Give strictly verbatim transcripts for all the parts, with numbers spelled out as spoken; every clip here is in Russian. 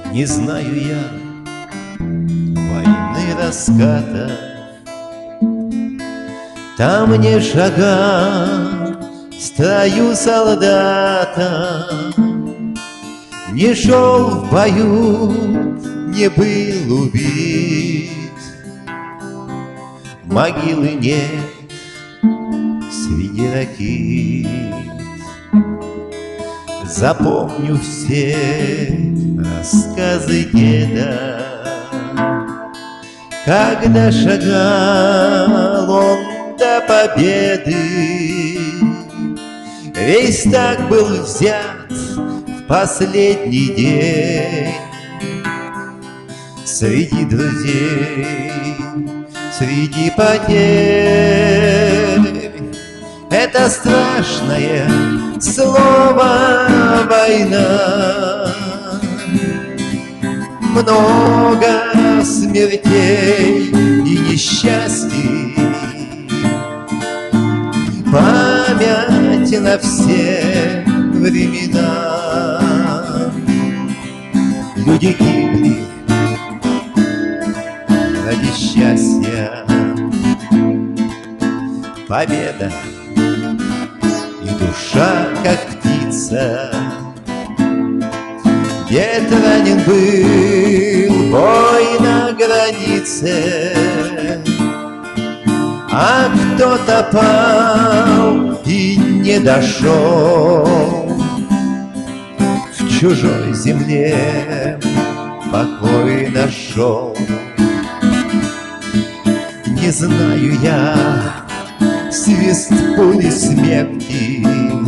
Не знаю я войны раската, там не шага в строю солдата, не шел в бою, не был убит, могилы нет среди ракет. Запомню все рассказы деда, когда шагал он до победы. Весь так был взят в последний день. Среди друзей, среди потерь, это страшное слово война. Много смертей и несчастий, память на все времена. Люди гибли ради счастья, победа и душа, как птица. Дед ранен был, бой на границе, а кто-то пал и не дошел. В чужой земле покой нашел. Не знаю я свист пули смерти,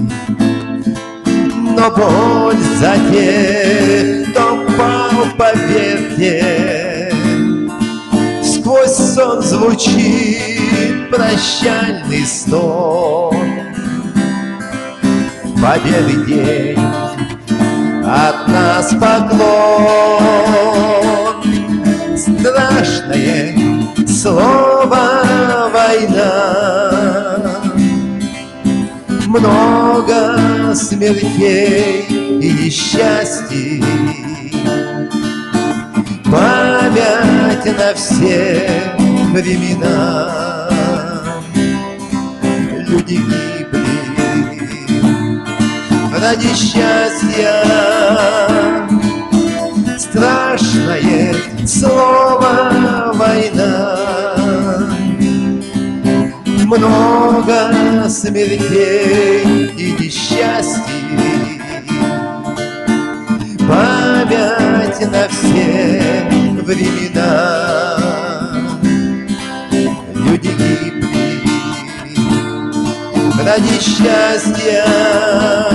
но боль за тех, кто пал, поверьте, сквозь сон звучит прощальный стон. Победы день, от нас поклон. Страшное слово война, много смертей и несчастий, память на все времена. Люди гибли ради счастья, страшное слово война. Много смертей и несчастий, память на все времена. Люди гибли ради счастья,